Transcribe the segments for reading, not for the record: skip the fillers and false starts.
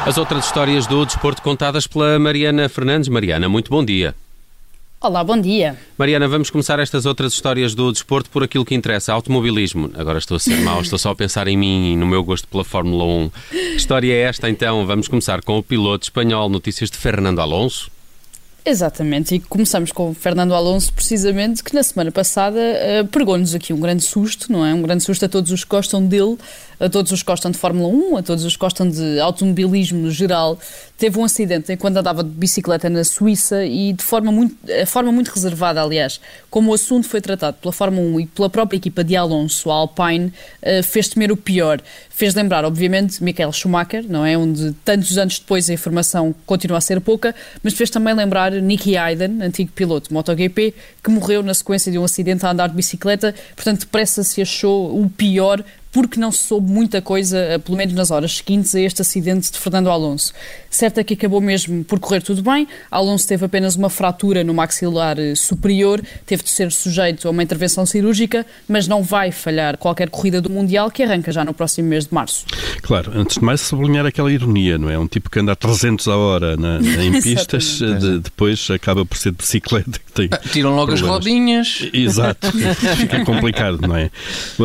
As outras histórias do desporto contadas pela Mariana Fernandes. Mariana, muito bom dia. Olá, bom dia. Mariana, vamos começar estas outras histórias do desporto por aquilo que interessa, automobilismo. Agora estou a ser mau, estou só a pensar em mim e no meu gosto pela Fórmula 1. Que história é esta então? Vamos começar com o piloto espanhol, notícias de Fernando Alonso. Exatamente, e começamos com o Fernando Alonso, precisamente, que na semana passada pregou-nos aqui um grande susto, não é? Um grande susto a todos os que gostam dele, a todos os que gostam de Fórmula 1, a todos os que gostam de automobilismo no geral. Teve um acidente enquanto andava de bicicleta na Suíça e de forma muito reservada, aliás. Como o assunto foi tratado pela Fórmula 1 e pela própria equipa de Alonso, a Alpine, fez temer o pior. Fez lembrar, obviamente, Michael Schumacher, não é? Onde tantos anos depois a informação continua a ser pouca, mas fez também lembrar Nicky Hayden, antigo piloto de MotoGP, que morreu na sequência de um acidente a andar de bicicleta. Portanto, depressa se achou o pior, porque não se soube muita coisa, pelo menos nas horas seguintes a este acidente de Fernando Alonso. Certo é que acabou mesmo por correr tudo bem. Alonso teve apenas uma fratura no maxilar superior, teve de ser sujeito a uma intervenção cirúrgica, mas não vai falhar qualquer corrida do Mundial, que arranca já no próximo mês de março. Claro, antes de mais sublinhar aquela ironia, não é? Um tipo que anda a 300 a hora em pistas, depois acaba por ser de bicicleta. Que tem tiram logo problemas. As rodinhas. Exato, fica complicado, não é?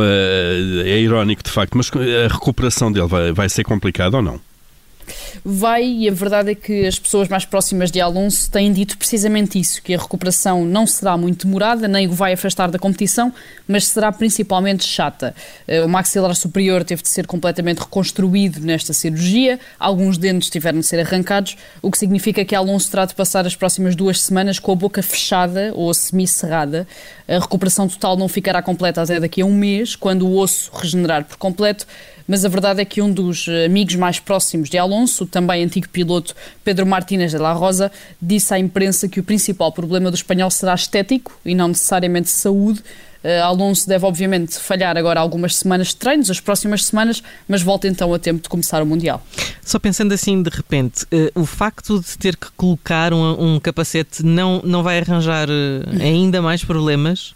É irónico de facto, mas a recuperação dele vai ser complicada ou não? Vai, e a verdade é que as pessoas mais próximas de Alonso têm dito precisamente isso, que a recuperação não será muito demorada, nem o vai afastar da competição, mas será principalmente chata. O maxilar superior teve de ser completamente reconstruído nesta cirurgia, alguns dentes tiveram de ser arrancados, o que significa que Alonso terá de passar as próximas 2 semanas com a boca fechada ou semicerrada. A recuperação total não ficará completa até daqui a um mês, quando o osso regenerar por completo, mas a verdade é que um dos amigos mais próximos de Alonso, também antigo piloto, Pedro Martínez de la Rosa, disse à imprensa que o principal problema do espanhol será estético e não necessariamente saúde. Alonso deve obviamente falhar agora algumas semanas de treinos, as próximas semanas, mas volta então a tempo de começar o Mundial. Só pensando assim de repente, o facto de ter que colocar um capacete não vai arranjar ainda mais problemas?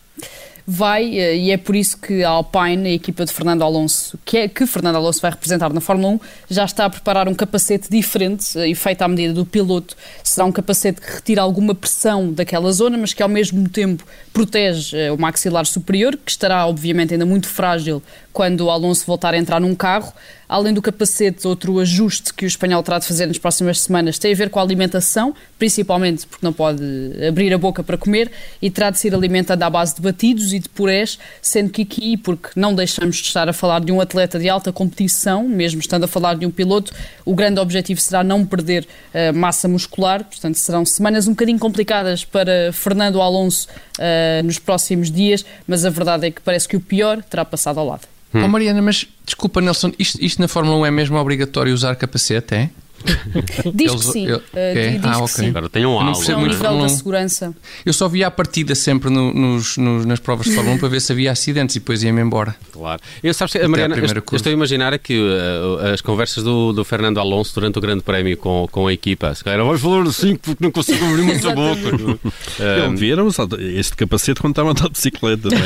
Vai, e é por isso que a Alpine, a equipa de Fernando Alonso, que Fernando Alonso vai representar na Fórmula 1, já está a preparar um capacete diferente e feito à medida do piloto. Será um capacete que retira alguma pressão daquela zona, mas que ao mesmo tempo protege o maxilar superior, que estará obviamente ainda muito frágil quando o Alonso voltar a entrar num carro. Além do capacete, outro ajuste que o espanhol terá de fazer nas próximas semanas tem a ver com a alimentação, principalmente porque não pode abrir a boca para comer, e terá de ser alimentado à base de batidos e de purés, sendo que aqui, porque não deixamos de estar a falar de um atleta de alta competição, mesmo estando a falar de um piloto, o grande objetivo será não perder massa muscular. Portanto, serão semanas um bocadinho complicadas para Fernando Alonso nos próximos dias, mas a verdade é que parece que o pior terá passado ao lado. Oh, Mariana, mas desculpa, Nelson, isto na Fórmula 1 é mesmo obrigatório usar capacete, é? Diz que sim. Diz que sim. Agora tem um halo. Ao nível da segurança. Eu só via a partida sempre nas provas de Fórmula 1 para ver se havia acidentes e depois ia-me embora. Claro. Mariana, eu estou a imaginar que as conversas do Fernando Alonso durante o Grande Prémio com a equipa, se calhar vais falar assim porque não consigo abrir muito a boca. Ele viram este capacete quando estava a andar de bicicleta, não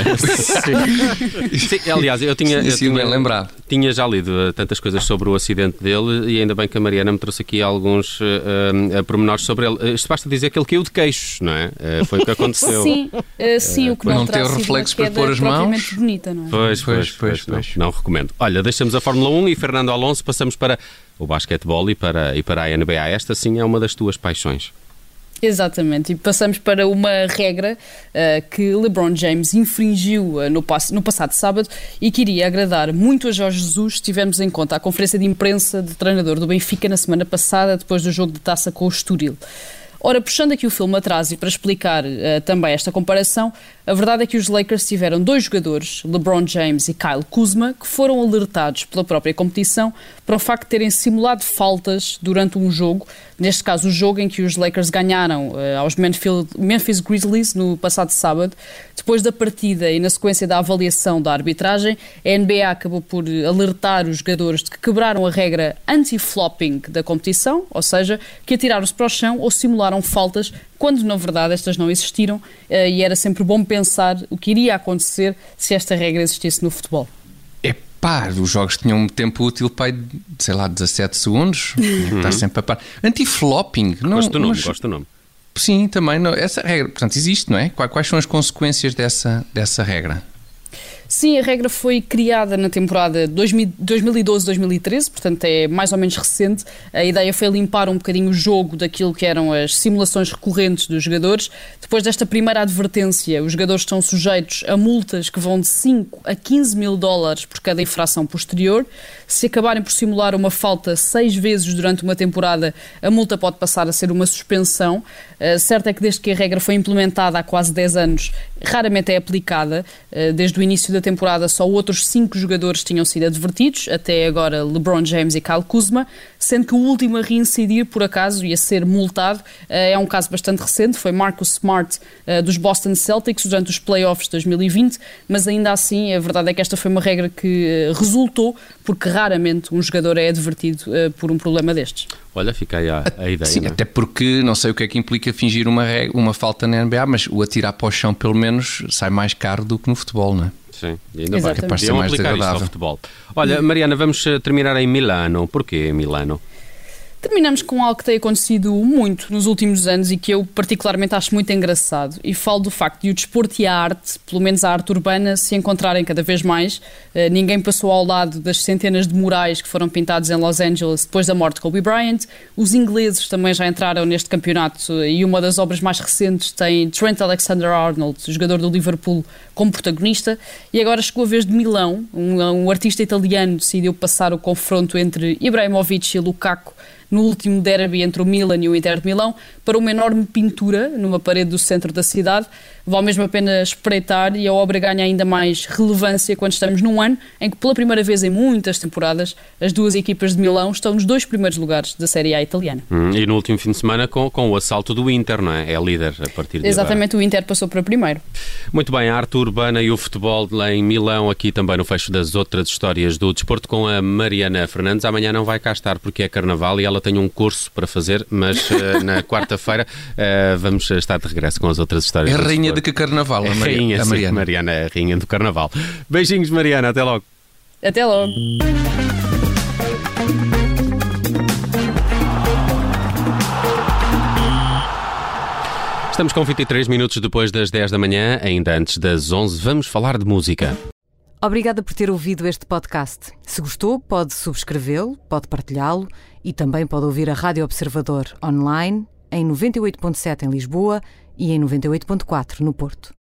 é? Sim, aliás, eu tinha já lido tantas coisas sobre o acidente dele e ainda bem que a Mariana me trouxe aqui alguns pormenores sobre ele. Isto basta dizer que ele caiu de queixos, não é? Foi o que aconteceu. Sim, o que não terá sido reflexos uma para pôr as mãos. Bonita, não é? Pois. Não recomendo. Olha, deixamos a Fórmula 1 e Fernando Alonso, passamos para o basquetebol e para a NBA. Esta sim é uma das tuas paixões. Exatamente, e passamos para uma regra que LeBron James infringiu no passado sábado e que iria agradar muito a Jorge Jesus. Tivemos em conta a conferência de imprensa do treinador do Benfica na semana passada, depois do jogo de taça com o Estoril. Ora, puxando aqui o filme atrás e para explicar também esta comparação, a verdade é que os Lakers tiveram 2 jogadores, LeBron James e Kyle Kuzma, que foram alertados pela própria competição para o facto de terem simulado faltas durante um jogo, neste caso o jogo em que os Lakers ganharam aos Memphis Grizzlies no passado sábado. Depois da partida e na sequência da avaliação da arbitragem, a NBA acabou por alertar os jogadores de que quebraram a regra anti-flopping da competição, ou seja, que atiraram-se para o chão ou simularam faltas, quando na verdade estas não existiram, e era sempre bom pensar o que iria acontecer se esta regra existisse no futebol. os jogos tinham um tempo útil, sei lá, 17 segundos. Está sempre a par. Anti-flopping. Gosto do nome. Sim, também. Não, essa regra, portanto, existe, não é? Quais são as consequências dessa regra? Sim, a regra foi criada na temporada 2012-2013, portanto é mais ou menos recente. A ideia foi limpar um bocadinho o jogo daquilo que eram as simulações recorrentes dos jogadores. Depois desta primeira advertência, os jogadores estão sujeitos a multas que vão de 5 a 15 mil dólares por cada infração posterior. Se acabarem por simular uma falta 6 vezes durante uma temporada, a multa pode passar a ser uma suspensão. Certo é que desde que a regra foi implementada há quase 10 anos, raramente é aplicada. Desde o início da temporada, só outros 5 jogadores tinham sido advertidos, até agora LeBron James e Kyle Kuzma, sendo que o último a reincidir, por acaso, e a ser multado, é um caso bastante recente, foi Marcus Smart, dos Boston Celtics, durante os playoffs de 2020, mas ainda assim, a verdade é que esta foi uma regra que resultou, porque raramente um jogador é advertido por um problema destes. Olha, fica aí a ideia. Sim, não é? até porque não sei o que é que implica fingir uma falta na NBA, mas o atirar para o chão, pelo menos, sai mais caro do que no futebol, não é? Sim, e ainda bem. Capaz de ser Deviam mais aplicar isto ao desagradável. futebol. Olha, Mariana, vamos terminar em Milano. Porquê Milano? Terminamos com algo que tem acontecido muito nos últimos anos e que eu particularmente acho muito engraçado, e falo do facto de o desporto e a arte, pelo menos a arte urbana, se encontrarem cada vez mais. Ninguém passou ao lado das centenas de murais que foram pintados em Los Angeles depois da morte de Kobe Bryant. Os ingleses também já entraram neste campeonato e uma das obras mais recentes tem Trent Alexander-Arnold, jogador do Liverpool, como protagonista. E agora chegou a vez de Milão. Um artista italiano decidiu passar o confronto entre Ibrahimovic e Lukaku no último derby entre o Milan e o Inter de Milão, para uma enorme pintura numa parede do centro da cidade. Vale mesmo a pena espreitar, e a obra ganha ainda mais relevância quando estamos num ano em que, pela primeira vez em muitas temporadas, as duas equipas de Milão estão nos 2 primeiros lugares da Série A italiana. E no último fim de semana com o assalto do Inter, não é? É líder a partir de Exatamente, agora. O Inter passou para primeiro. Muito bem, a arte urbana e o futebol em Milão, aqui também no fecho das outras histórias do desporto com a Mariana Fernandes. Amanhã não vai cá estar porque é carnaval e ela tem um curso para fazer, mas na quarta-feira vamos estar de regresso com as outras histórias. É a rainha de que carnaval? A Mariana. Sim, Mariana é a rainha do carnaval. Beijinhos, Mariana, até logo. Até logo. Estamos com 23 minutos depois das 10 da manhã, ainda antes das 11, vamos falar de música. Obrigada por ter ouvido este podcast. Se gostou, pode subscrevê-lo, pode partilhá-lo e também pode ouvir a Rádio Observador online em 98.7 em Lisboa e em 98.4 no Porto.